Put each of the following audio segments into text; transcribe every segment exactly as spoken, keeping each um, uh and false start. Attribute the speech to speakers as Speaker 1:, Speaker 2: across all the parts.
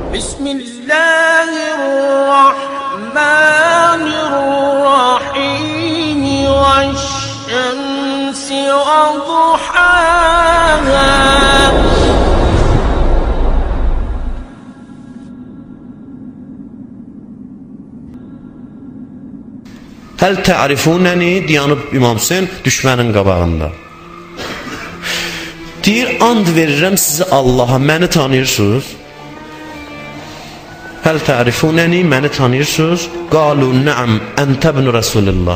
Speaker 1: Bismillahirrahmanirrahim. Veş-şemsi ve duhaha.
Speaker 2: Həl tə'rifunəni dayanıb İmam Hüseyn düşmənin qabağında. Deyir, and verirəm sizi Allaha, məni tanıyırsınız? Həl tə'rifunəni, məni tanıyırsınız? Qalu nəam, əntə ibn Rasulillah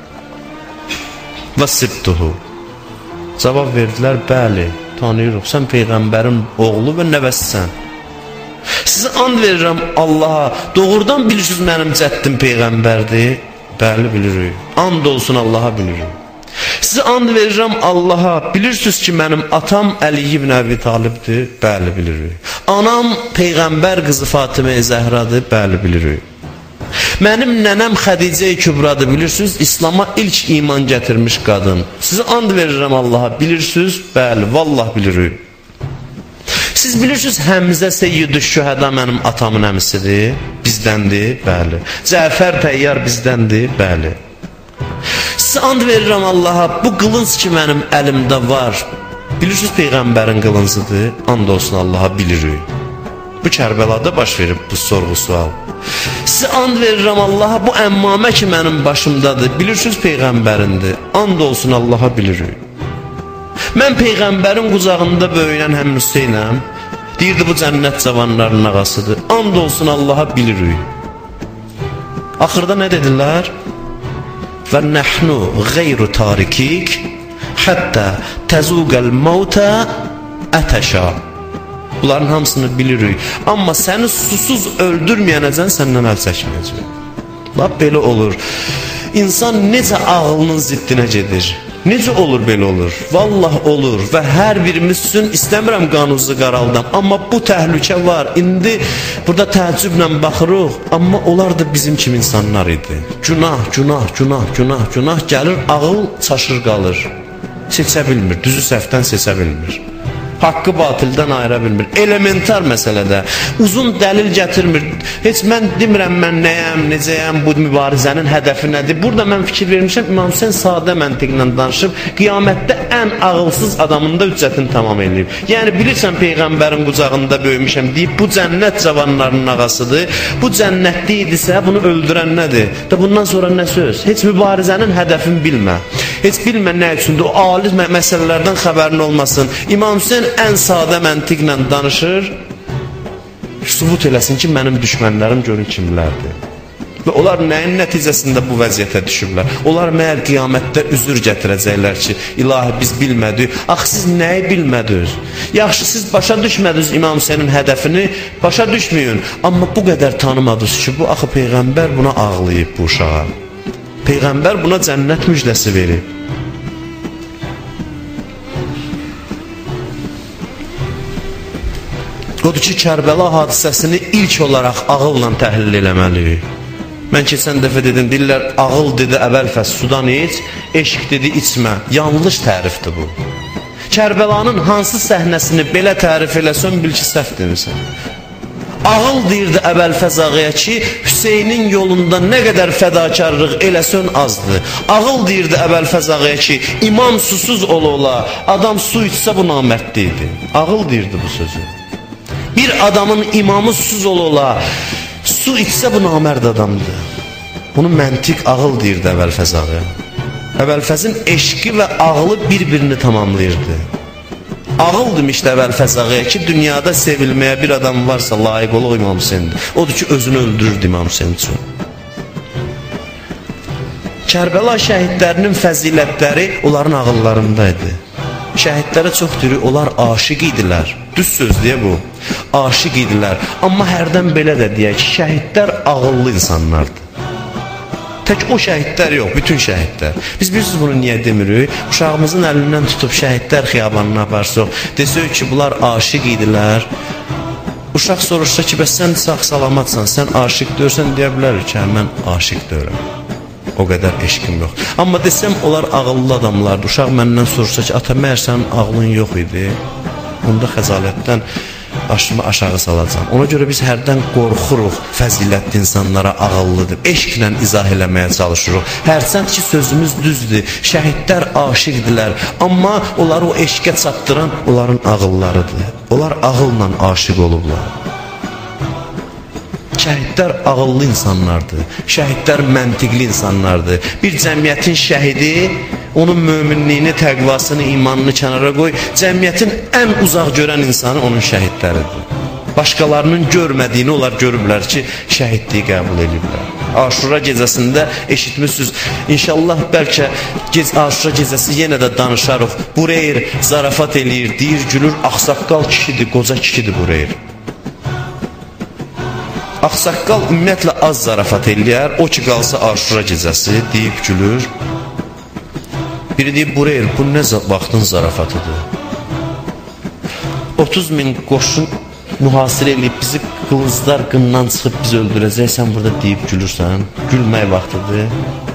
Speaker 2: və sibtuhu. Cavab verdilər, bəli, tanıyırıq, sən Peyğəmbərin oğlu və nəvəsisən. Sizi and verirəm Allaha, doğrudan bilirsiniz mənim cəddim Peyğəmbərdir? Bəli, bilirik. And olsun Allaha, bilirik. Sizi and verirəm Allaha, bilirsiniz ki, mənim atam Əli ibn Əbi Talibdir? Bəli, bilirik. Anam Peyğəmbər qızı Fatimə-i Zəhradır? Bəli, bilirik. Mənim nənəm Xədicə-i Kübradır, bilirsiniz? İslama ilk iman gətirmiş qadın. Sizi and verirəm Allaha, bilirsiniz? Bəli, vallah bilirik. Siz bilirsiniz, Həmzə Seyyid-ü Şühəda mənim atamın əmisidir? Bizdəndir? Bəli. Cəfər Təyyar bizdəndir? Bəli. Sizi and verirəm Allaha, bu qılınc ki mənim əlimdə var, bilirsiniz Peyğəmbərin qılıncıdır? And olsun Allaha, bilirik. Bu Kərbəlada baş verib bu sorğu sual. Sizi and verirəm Allaha, bu əmmamə ki mənim başımdadır, bilirsiniz Peyğəmbərindir? And olsun Allaha, bilirik. Mən Peyğəmbərin qucağında böyüyən Həmin Hüseynəm, deyirdi bu cənnət cavanlarının ağasıdır. And olsun Allaha, bilirik. Axırda nə dedilər? Və nəhnu qeyru tarikik həttə təzuqəl mavtə ətəşə. Bunların hamısını bilirik. Amma səni susuz öldürməyənəcən səndən əl çəkməyəcək. Lap belə olur. İnsan necə ağlının ziddinə gedir? Necə olur belə olur? Vallah olur və hər birimiz üçün istəmirəm qanunuzu qaraldam. Amma bu təhlükə var. İndi burada təəccüblə baxırıq. Amma onlar da bizim kimi insanlar idi. Günah, günah, günah, günah, günah gəlir, ağıl çaşır qalır. Seçə bilmir, düzü səhvdən seçə bilmir. Haqqı batildən ayıra bilmir. Elementar məsələdə uzun dəlil gətirmir. Heç mən demirəm mən nəyəm, necəyəm, bu mübarizənin hədəfi nədir? Burada mən fikir vermişəm, İmam Hüseyn sadə məntiqlə danışıb, qiyamətdə ən ağılsız adamın da hüccətini tamam eləyib. Yəni bilirsən Peyğəmbərin qucağında böyümüşəm deyib, bu cənnət cavanlarının ağasıdır. Bu cənnətdə idisə bunu öldürən nədir? Da bundan sonra nə söz? Heç mübarizənin hədəfini bilmə. Heç bilmə nə üçündür, o ali məsələlərdən xəbərin olmasın. İmam Hüseyn ən sadə məntiqlə danışır, sübut eləsin ki, mənim düşmənlərim görün kimlərdir. Və onlar nəyin nəticəsində bu vəziyyətə düşüblər? Onlar məyər qiyamətdə üzür gətirəcəklər ki, ilahi biz bilmədik. Axı siz nəyi bilmədiniz? Yaxşı, siz başa düşmədiniz İmam Hüseynin hədəfini, başa düşməyin. Amma bu qədər tanımadınız ki, bu axı Peyğəmbər buna ağlayıb bu uşağa. Peyğəmbər buna cənnət müjdəsi verib. Odur ki, Kərbəla hadisəsini ilk olaraq ağılla təhlil eləməliyik. Mən keçən dəfə dedim, deyirlər, ağıl dedi, əvvəlfəz sudan iç, eşq dedi, içmə. Yanlış tərifdir bu. Kərbəlanın hansı səhnəsini belə tərif eləsən, bil ki, səhv demirsən. Ağıl deyirdi əvvəlfəz ağaya ki, Hüseynin yolunda nə qədər fədakarlıq eləsən azdır. Ağıl deyirdi əvvəlfəz ağaya ki, imam susuz ola-ola, adam su içsə bu namərdlidir. Ağıl deyirdi bu sözü. Bir adamın imamı susuz ola-ola, su içsə bu namərd adamdır. Bunu məntiq ağıl deyirdi əvvəlfəz ağaya. Əvvəlfəzin eşqi və ağlı bir-birini tamamlayırdı. Ağıl demişdi əvvəlfəz ağaya ki, dünyada sevilməyə bir adam varsa layiq oluq İmam Hüseyindir. Odur ki, özünü öldürürdü İmam Hüseyin üçün. Kərbəla şəhidlərinin fəzilətləri onların ağıllarındaydı. Şəhidlərə çox diri, onlar aşiq idilər. Düz söz deyə bu. Aşiq idilər. Amma hərdən belə də deyək ki, şəhidlər ağıllı insanlardır. Tək o şəhidlər yox, bütün şəhidlər. Biz bilirsiniz bunu niyə demirik? Uşağımızın əlindən tutub şəhidlər xiyabanına aparsaq, desək ki, bunlar aşiq idilər. Uşaq soruşsa ki, bəs sən sağ salamatsan, sən aşiq deyirsən, deyə bilər ki, mən aşiq deyirəm. O qədər eşqim yox. Amma desəm, onlar ağıllı adamlardır. Uşaq məndən soruşsa ki, ata, məyər sənin ağlın yox idi? Onda xəzalətdən başımı aşağı salacağam. Ona görə biz hərdən qorxuruq fəzilətli insanlara, ağıllıdır, eşqlə izah eləməyə çalışırıq. Hərçənd ki, sözümüz düzdür, şəhidlər aşiqdilər, amma onları o eşqə çatdıran onların ağıllarıdır. Onlar ağılla aşiq olublar. Şəhidlər ağıllı insanlardır, şəhidlər məntiqli insanlardır. Bir cəmiyyətin şəhidi onun möminliyini, təqvasını, imanını kənara qoy, cəmiyyətin ən uzaq görən insanı onun şəhidləridir. Başqalarının görmədiyini onlar görüblər ki, şəhidliyi qəbul ediblər. Aşura gecəsində eşitmişsiniz, İnşallah bəlkə gec Aşura gecəsi yenə də danışarıq. Bureyr zarafat eləyir, deyir, gülür, ağsaqqal kişidir, qoca kişidir Bureyr. Ağsaqqal ümumiyyətlə az zarafat eləyər, o ki qalsa Aşura gecəsi deyib gülür. Biri deyib, Bureyr, bu nə vaxtın zarafatıdır? otuz min qoşun mühasirə eləyib, bizi qılınclar qından çıxıb bizi öldürəcək, sən burada deyib gülürsən, gülmək vaxtıdır.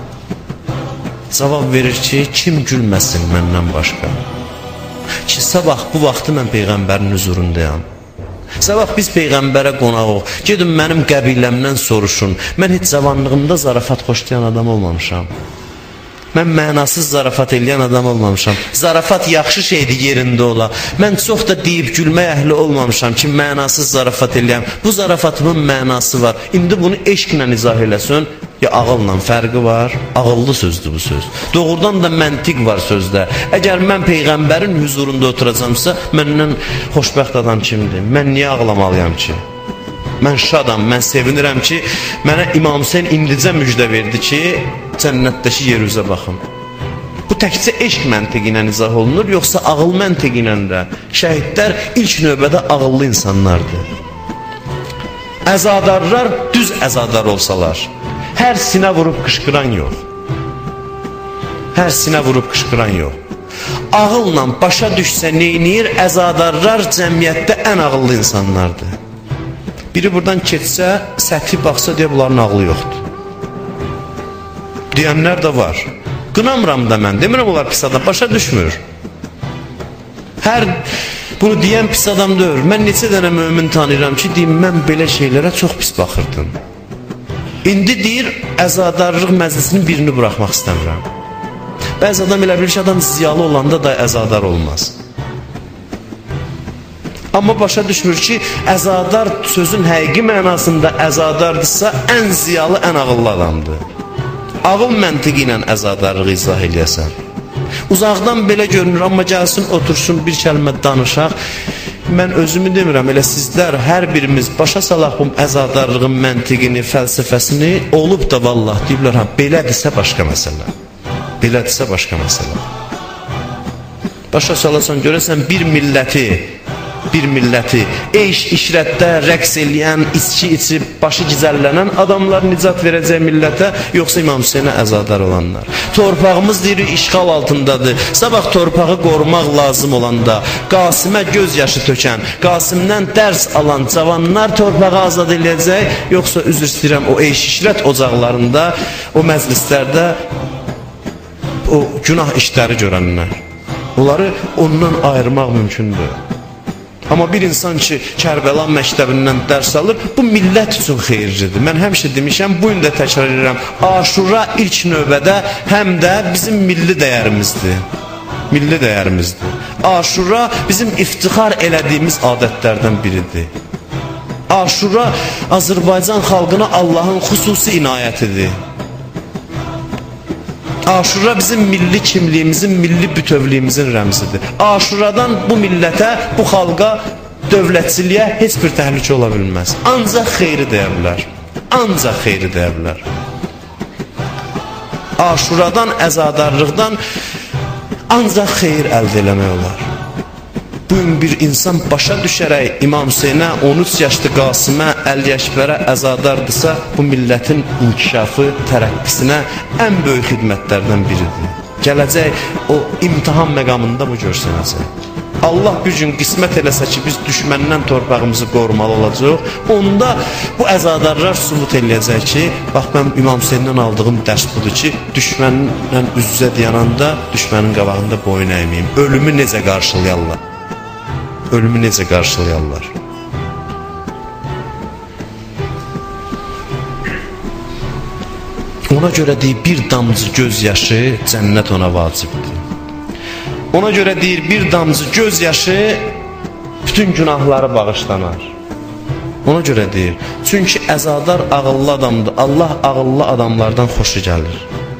Speaker 2: Cavab verir ki, kim gülməsin məndən başqa? Ki, sabah bu vaxtı mən Peyğəmbərin huzurundayam. Sabah biz Peyğəmbərə qonağıq, gedin mənim qəbiləmdən soruşun, mən heç cavanlığımda zarafat xoşlayan adam olmamışam. Mən mənasız zarafat eləyən adam olmamışam. Zarafat yaxşı şeydir yerində ola. Mən çox da deyib gülmək əhli olmamışam ki, mənasız zarafat eləyəm. Bu zarafatımın mənası var. İndi bunu eşqlə izah eləsin, ya ağılla fərqi var. Ağıllı sözdür bu söz. Doğrudan da məntiq var sözdə. Əgər mən Peyğəmbərin huzurunda oturacamsa, məndən xoşbəxt adam kimdir? Mən niyə ağlamalıyam ki? Mən şadam, mən sevinirəm ki, mənə İmam Hüseyn indicə müjdə verdi ki, cənnətdəki yerüzə baxın. Bu təkcə eşq məntiqi ilə izah olunur, yoxsa ağıl məntiqi ilə də? Şəhidlər ilk növbədə ağıllı insanlardır. Əzadarlar düz əzadar olsalar, hər sinə vurub qışqıran yox. Hər sinə vurub qışqıran yox. Ağılla başa düşsə neynir, əzadarlar cəmiyyətdə ən ağıllı insanlardır. Biri buradan keçsə, səthi baxsa deyə bunların ağlı yoxdur. Deyənlər də var. Qınamıram da mən, demirəm onlar pis adam, başa düşmür. Hər bunu deyən pis adam deyir. Mən neçə dənə mömin tanıyıram ki, deyim, mən belə şeylərə çox pis baxırdım. İndi deyir, əzadarlıq məclisinin birini buraxmaq istəmirəm. Bəzi adam elə bilir ki, adam ziyalı olanda da əzadar olmaz. Amma başa düşmür ki, əzadar sözün həqiqi mənasında əzadardırsa, ən ziyalı, ən ağıllı adamdır. Ağıl məntiqi ilə əzadarlığı izah eləyəsən. Uzaqdan belə görünür, amma gəlsin, otursun, bir kəlmə danışaq. Mən özümü demirəm, elə sizlər, hər birimiz başa salaq bu əzadarlığın məntiqini, fəlsəfəsini, olub da vallah deyiblər, ha, belədirsə başqa məsələ. Belədirsə başqa məsələ. Başa salasan, görəsən bir milləti, bir milləti eyş işrətdə rəqs eləyən, içki içib, başı gizəllənən adamlar nicat verəcək millətə, yoxsa İmam Hüseynə əzadar olanlar. Torpağımız deyir, işğal altındadır. Sabah torpağı qorumaq lazım olanda, Qasimə göz yaşı tökən, Qasimdən dərs alan cavanlar torpağı azad eləyəcək, yoxsa üzr istəyirəm o eyş işrət ocaqlarında, o məclislərdə o günah işləri görənlər. Onları ondan ayırmaq mümkündür. Amma bir insan ki, Kərbəla məktəbindən dərs alır, bu millət üçün xeyirlidir. Mən həmişə demişəm, bu gün də təkrar edirəm. Aşura ilk növbədə həm də bizim milli dəyərimizdir. Milli dəyərimizdir. Aşura bizim iftixar elədiyimiz adətlərdən biridir. Aşura Azərbaycan xalqına Allahın xüsusi inayətidir. Aşura bizim milli kimliyimizin, milli bütövlüyümüzün rəmzidir. Aşuradan bu millətə, bu xalqa, dövlətçiliyə heç bir təhlükə ola bilməz. Ancaq xeyri deyə bilər. Ancaq xeyri deyə bilər. Aşuradan, əzadarlıqdan ancaq xeyir əldə eləmək olar. Bugün bir insan başa düşərək İmam Hüseynə, on üç yaşlı Qasimə, əlli Əkbərə əzadardırsa, bu millətin inkişafı, tərəqqisinə ən böyük xidmətlərdən biridir. Gələcək o imtihan məqamında bu görsənəcək. Allah bir gün qismət eləsə ki, biz düşməndən torpağımızı qorumalı olacaq, onda bu əzadarlar sübut eləyəcək ki, bax, mən İmam Hüseyndən aldığım dərs budur ki, düşmənlə üz-üzə dayananda düşmənin qabağında boyun əyməyim. Ölümü necə qarşılayarlar? Ölümü necə qarşılayarlar? Ona görə deyir, bir damcı göz yaşı cənnət ona vacibdir. Ona görə deyir, bir damcı göz yaşı bütün günahları bağışlanar. Ona görə deyir, çünki əzadar ağıllı adamdır. Allah ağıllı adamlardan xoşu gəlir.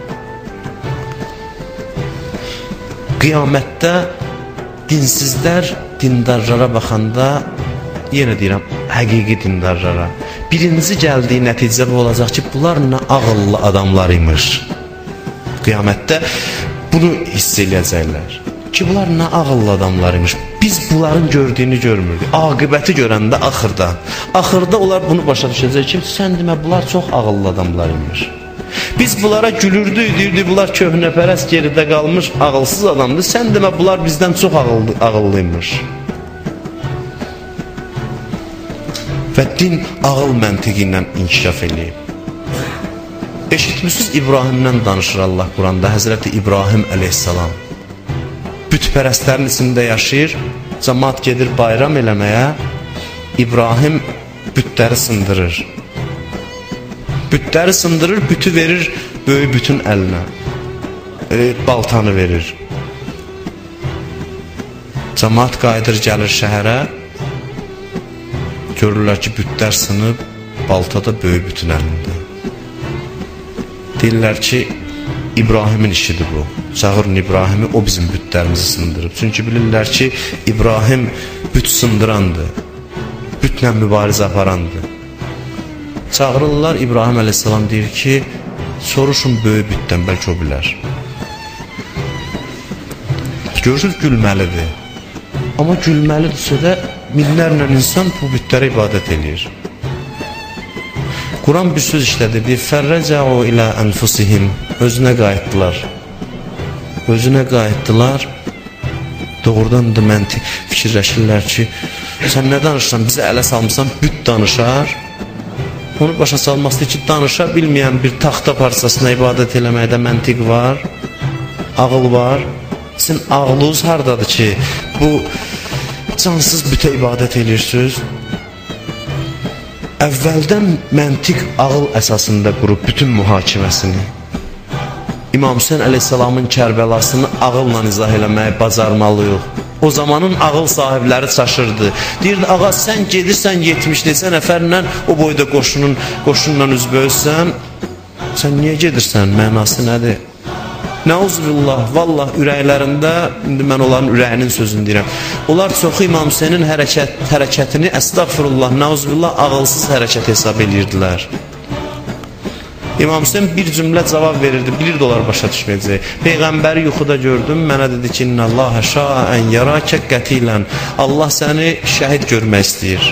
Speaker 2: Qiyamətdə dinsizlər dindarlara baxanda, yenə deyirəm, həqiqi dindarlara, birinci gəldiyi nəticə bu olacaq ki, bunlar nə ağıllı adamlar imiş. Qiyamətdə bunu hiss eləyəcəklər ki, bunlar nə ağıllı adamlar imiş. Biz bunların gördüyünü görmürdük. Aqibəti görəndə axırda. Axırda onlar bunu başa düşəcək ki, sən demə, bunlar çox ağıllı adamlar imiş. Biz bunlara gülürdük, deyirdik, bunlar köhnəpərəst geridə qalmış, ağılsız adamdır. Sən demə, bunlar bizdən çox ağıllı, ağıllıymış. Və din ağıl məntiqi ilə inkişaf eləyib. Eşitmişsiniz, İbrahimdən danışır Allah Quranda, Həzrəti İbrahim əleyhissalam. Bütpərəstlərin içində yaşayır, cəmaat gedir bayram eləməyə, İbrahim bütləri sındırır. Bütləri sındırır, bütü verir böyük bütün əlinə, e, baltanı verir. Cəmaat qayıdır, gəlir şəhərə, görürlər ki, bütlər sınıb, balta da böyük bütün əlində. Deyirlər ki, İbrahimin işidir bu. Çağırın İbrahimi, o bizim bütlərimizi sındırıb. Çünki bilirlər ki, İbrahim büt sındırandır, bütlə mübarizə aparandır. Çağırırlar, İbrahim əleyhissalam deyir ki, soruşun böyük bütdən, bəlkə o bilər. Görürsünüz, gülməlidir. Amma gülməlidirsə də minlərlə insan bu bütlərə ibadət edir. Quran bir söz işlədir, deyir, fərrəcəu ilə ənfusihim, özünə qayıtdılar. Özünə qayıtdılar, doğrudan da məntiq fikirləşirlər ki, sən nə danışsan, bizə ələ salmışsan, büt danışar. Onu başa salması ki, danışa bilməyən bir taxta parçasına ibadət eləməkdə məntiq var, ağıl var. Sizin ağlınız haradadır ki, bu cansız bütə ibadət edirsiniz? Əvvəldən məntiq ağıl əsasında qurub bütün mühakiməsini. İmam Hüseyin əleyhissalamın Kərbəlasını ağılla izah eləməyi bacarmalıyıq. O zamanın ağıl sahibləri çaşırdı. Deyirdi, ağa sən gedirsən yetmiş neçə nəfərlə o boyda qoşunun, qoşunla üzböysən, sən niyə gedirsən, mənası nədir? Nəuzbillah, vallah ürəklərində, indi mən onların ürəyinin sözünü deyirəm. Onlar çoxu İmam Hüseynin hərəkət, hərəkətini, əstəğfirullah, nəuzbillah, ağılsız hərəkət hesab edirdilər. İmam Hüseyin bir cümlə cavab verirdi, bilirdi onlar başa düşməyəcək. Peyğəmbəri yuxuda gördüm, mənə dedi ki, İnnəllahə şaən yarakə qətilən. Allah səni şəhid görmək istəyir.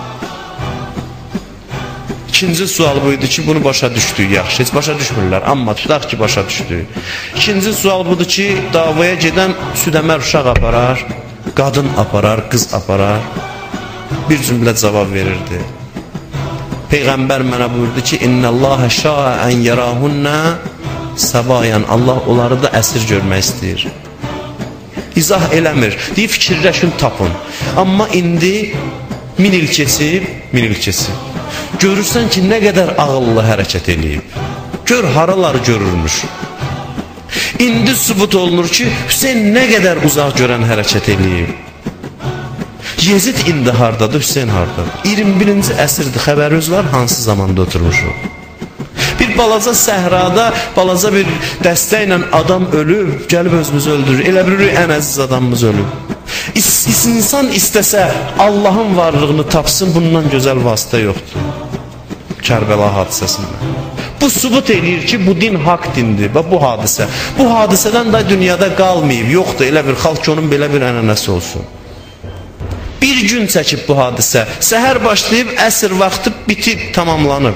Speaker 2: İkinci sual buydu ki, bunu başa düşdük, yaxşı, heç başa düşmürlər, amma tutaq ki, başa düşdük. İkinci sual budur ki, davaya gedən südəmər uşaq aparar, qadın aparar, qız aparar. Bir cümlə cavab verirdi. Peyğəmbər mənə buyurdu ki, İnnəllahə şaən yarahunnə səbayan. Allah onları da əsir görmək istəyir. İzah eləmir, deyir, fikirləşin, tapın. Amma indi min il keçib, min il keçib. Görürsən ki, nə qədər ağıllı hərəkət eləyib. Gör, haraları görürmüş. İndi sübut olunur ki, Hüseyin nə qədər uzaq görən hərəkət eləyib. Yezid indi hardadır, Hüseyin hardadır. iyirmi birinci əsrdir, xəbəriniz var, hansı zamanda oturmuşuq. Bir balaca səhrada, balaca bir dəstə ilə adam ölüb, gəlib özümüzü öldürür. Elə bilirik, ən əziz adamımız ölüb. İs insan istəsə Allahın varlığını tapsın, bundan gözəl vasitə yoxdur. Kərbəla hadisəsində. Bu sübut eləyir ki, bu din haqq dindir və bu hadisə. Bu hadisədən də dünyada qalmayıb, yoxdur, elə bir xalq onun belə bir ənənəsi olsun. Bir gün çəkib bu hadisə, səhər başlayıb, əsr vaxtı bitib, tamamlanıb.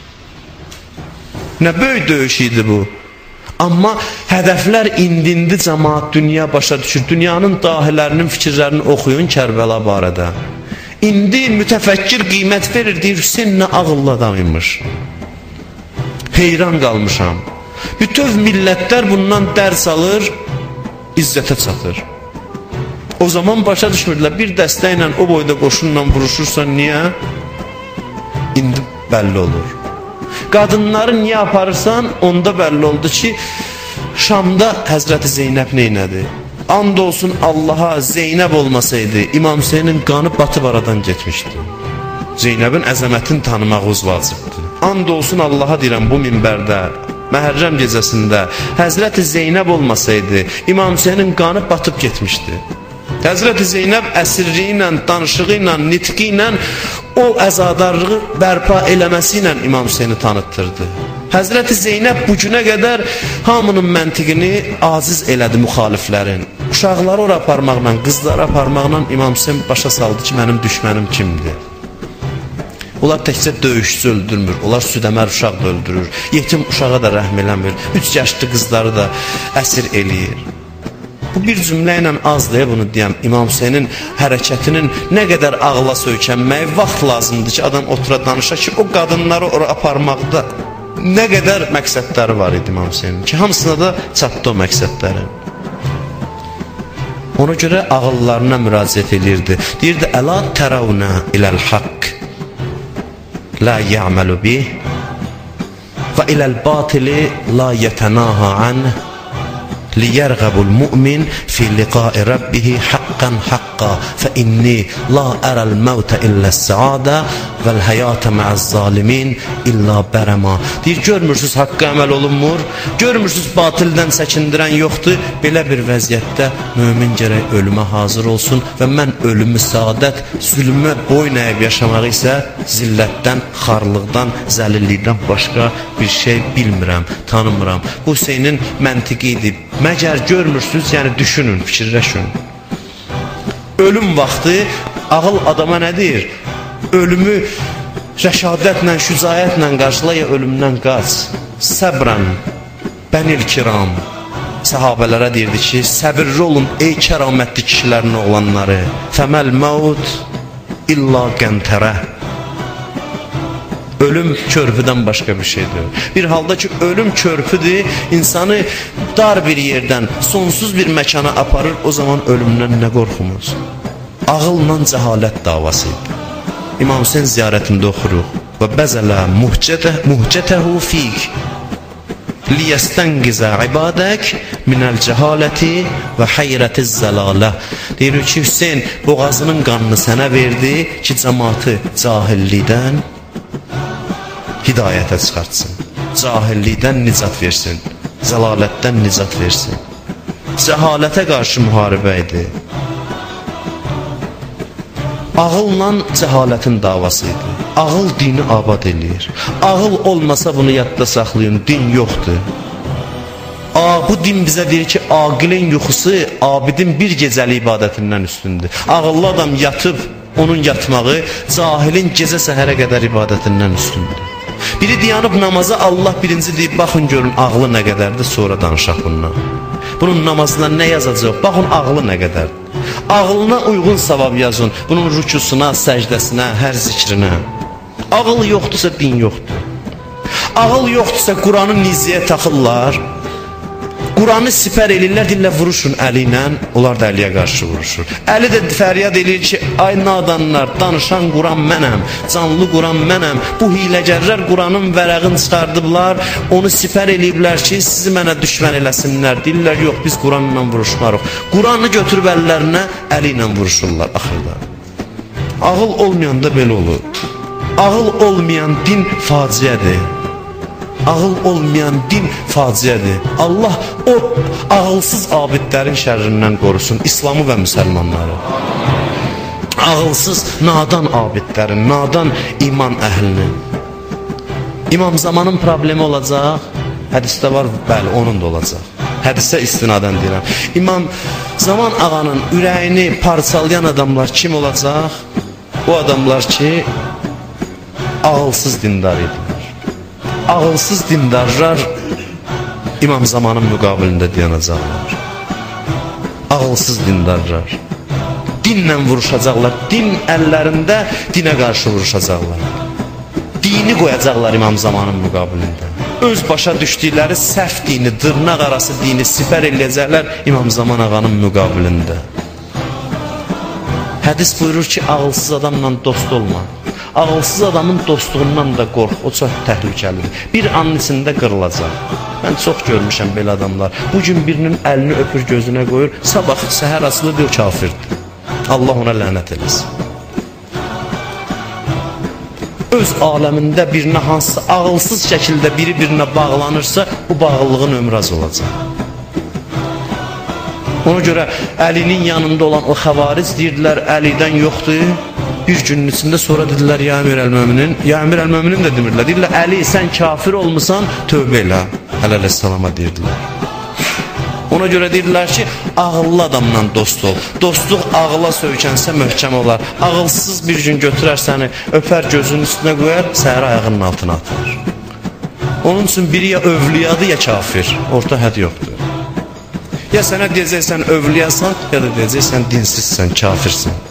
Speaker 2: Nə böyük döyüş idi bu. Amma hədəflər indindi, cəmaat, dünya başa düşür. Dünyanın dahilərinin fikirlərini oxuyun Kərbəla barədə. İndi mütəfəkkir qiymət verir, deyir, Hüseyin nə ağıllı adamıymış. Heyran qalmışam. Bütöv millətlər bundan dərs alır, izzətə çatır. O zaman başa düşmürdülər, bir dəstə ilə o boyda qoşunla vuruşursan, niyə? İndi bəlli olur. qadınları niyə aparırsan? Onda bəlli oldu ki, Şamda Həzrəti Zeynəb neynədi? And olsun Allaha, Zeynəb olmasaydı, İmam Hüseynin qanı batıb aradan getmişdi. Zeynəbin əzəmətini tanımaq uz vacibdir. And olsun Allaha deyirəm bu minbərdə, Məhərrəm gecəsində Həzrəti Zeynəb olmasaydı, İmam Hüseynin qanı batıb getmişdi. Həzrəti Zeynəb əsirliyi ilə, danışığı ilə, nitqi ilə o əzadarlığı bərpa eləməsi ilə İmam Hüseyni tanıtdırdı. Həzrəti Zeynəb bu günə qədər hamının məntiqini aziz elədi müxaliflərin. Uşaqları ora aparmaqla, qızları aparmaqla İmam Hüseyn başa saldı ki, mənim düşmənim kimdir? Onlar təkcə döyüşçü öldürmür, onlar südəmər uşaq da öldürür, yetim uşağa da rəhm eləmir, üç yaşlı qızları da əsir eləyir. Bu bir cümlə ilə azdır bunu deyəm. İmam Hüseynin hərəkətinin nə qədər ağla söykənməyi vaxt lazımdır ki, adam otura danışa ki, o qadınları ora aparmaqda nə qədər məqsədləri var idi İmam Hüseynin ki, hamısına da çatdı o məqsədləri. Ona görə ağıllarına müraciət edirdi. Deyirdi, əla tərəvnə iləl haqq la ya'malu bih və iləl batili la yetənaha anh liyərğəbul mümin fi liqai rabbihi haqqan haqqa fə inni la ərəl məvtə illə səadə vəl həyatə məəz zalimin illa bərəma. Deyir, görmürsünüz haqqa əməl olunmur, görmürsünüz batildən çəkindirən yoxdur. Belə bir vəziyyətdə mümin gərək ölümə hazır olsun və mən ölümü saadət, zülmə boyun əyib yaşamağı isə zillətdən, xarlıqdan, zəlillikdən başqa bir şey bilmirəm, tanımıram. Bu Hüseynin məntiqi idi. Məgər görmürsünüz, yəni düşünün, fikirləşin. Ölüm vaxtı ağıl adama nədir? Ölümü rəşadətlə, şücayətlə qarşıla, ya ölümdən qaç. Səbrən, bənil kiram. Səhabələrə deyirdi ki, səbirli olun ey kəramətli kişilərin oğlanları. Fəməl məud illa qəntərə. Ölüm körpüdən başqa bir şeydir. Bir halda ki, ölüm körpüdür, insanı dar bir yerdən, sonsuz bir məkana aparır, o zaman ölümdən nə qorxumuz? Ağılla cəhalət davası idi. İmam Hüseyin ziyarətində oxuruq. Və bəzələ muhcətəhu fik liyəstəngizə ibadək minəl cəhaləti və hayrətiz zəlalə. Deyir ki, Hüseyin boğazının qanını sənə verdi ki, cəmatı cahillikdən hidayətə çıxartsın, cahillikdən nicat versin, zəlalətdən nicat versin. Cəhalətə qarşı müharibə idi. Ağılla cəhalətin davası idi. Ağıl dini abad eləyir. Ağıl olmasa bunu yadda saxlayın, din yoxdur. Aa, bu din bizə deyir ki, aqilin yuxusu abidin bir gecəli ibadətindən üstündür. Ağıllı adam yatıb, onun yatmağı cahilin gecə səhərə qədər ibadətindən üstündür. Biri dayanıb namaza, Allah birinci deyib, baxın görün ağlı nə qədərdir, sonra danışaq bundan. Bunun namazına nə yazacaq, baxın ağlı nə qədərdir. Ağlına uyğun savab yazın, bunun rükusuna, səcdəsinə, hər zikrinə. Ağıl yoxdursa din yoxdur. Ağıl yoxdursa Quranı niziyə taxırlar, Quranı sipər elirlər, dillə vuruşun əli ilə, onlar da Əliyə qarşı vuruşur. Əli də fəryad edir ki, ay nadanlar, danışan Quran mənəm, canlı Quran mənəm, bu hiləgərlər Quranın vərəğini çıxardıblar, onu sipər eləyiblər ki, sizi mənə düşmən eləsinlər, deyirlər, yox, biz Quranla vuruşmarıq. Quranı götürüb əllərinə, əli ilə vuruşurlar axırda. Ağıl olmayan da belə olur. Ağıl olmayan din faciədir. Ağıl olmayan din faciədir. Allah o ağılsız abidlərin şərrindən qorusun İslamı və müsəlmanları. Ağılsız, nadan abidlərin, nadan iman əhlinin. İmam Zamanın problemi olacaq. Hədisdə var, bəli, onun da olacaq. Hədisə istinadən deyirəm. İmam Zaman ağanın ürəyini parçalayan adamlar kim olacaq? O adamlar ki, ağılsız dindar idilər. Ağılsız dindarlar İmam Zamanın müqabilində dayanacaqlar. Ağılsız dindarlar dinlə vuruşacaqlar. Din əllərində dinə qarşı vuruşacaqlar. Dini qoyacaqlar İmam Zamanın müqabilində. Öz başa düşdükləri səhv dini, dırnaq arası dini sipər eləyəcəklər İmam Zaman ağanın müqabilində. Hədis buyurur ki, ağılsız adamla dost olma. ağılsız adamın dostluğundan da qorx, o çox təhlükəlidir. Bir anın içində qırılacaq. Mən çox görmüşəm belə adamlar. Bugün birinin əlini öpür, gözünə qoyur, sabah səhər açılır, deyir, kafirdir. Allah ona lənət eləsin. Öz aləmində birinə hansısa ağılsız şəkildə biri birinə bağlanırsa, bu bağlılığın ömrü az olacaq. Ona görə Əlinin yanında olan o xəvaric deyirdilər, Əlidən yoxdur. Bir günün içində sonra dedilər, ya Əmir əl-Möminin, ya Əmir əl-Möminin də demirlər. Deyirlər, Əli sən kafir olmusan, tövbə elə. Ələl-əssalama deyirdilər. Ona görə deyirlər ki, ağıllı adamla dost ol. Dostluq ağıla söykənsə möhkəm olar. Ağılsız bir gün götürər səni, öpər gözünün üstünə qoyar, səhər ayağının altına atar. Onun üçün biri ya övliyadır, ya kafir. Orta həd yoxdur. Ya sənə deyəcəksən övliyasan, ya da deyəcəksən dinsizsən, kafirsən.